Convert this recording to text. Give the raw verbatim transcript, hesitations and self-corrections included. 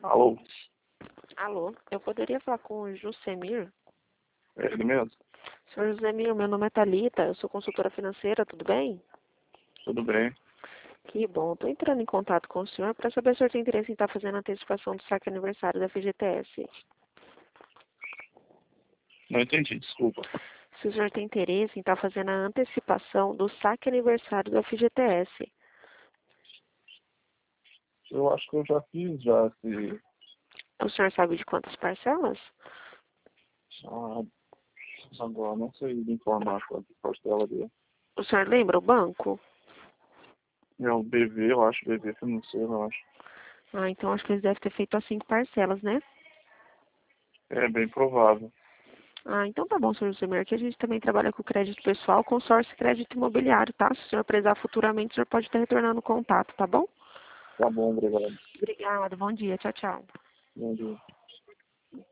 Alô? Alô, eu poderia falar com o Jusemir? É ele mesmo? Senhor Jusemir, meu nome é Thalita, eu sou consultora financeira, tudo bem? Tudo bem? Que bom, estou entrando em contato com o senhor para saber se o senhor tem interesse em estar fazendo a antecipação do saque aniversário da F G T S. Não entendi, desculpa. Se o senhor tem interesse em estar fazendo a antecipação do saque aniversário da F G T S. Eu acho que eu já fiz já esse... O senhor sabe de quantas parcelas? Ah, agora não sei informar quanto parcela dele. O senhor lembra o banco? É o B V, eu acho, B V financeiro, eu acho. Ah, então acho que eles devem ter feito as cinco parcelas, né? É bem provável. Ah, então tá bom, senhor Jusemir, que a gente também trabalha com crédito pessoal, consórcio e crédito imobiliário, tá? Se o senhor precisar futuramente, o senhor pode estar retornando o contato, tá bom? Tá bom, obrigado. Obrigada, bom dia, tchau, tchau. Bom dia.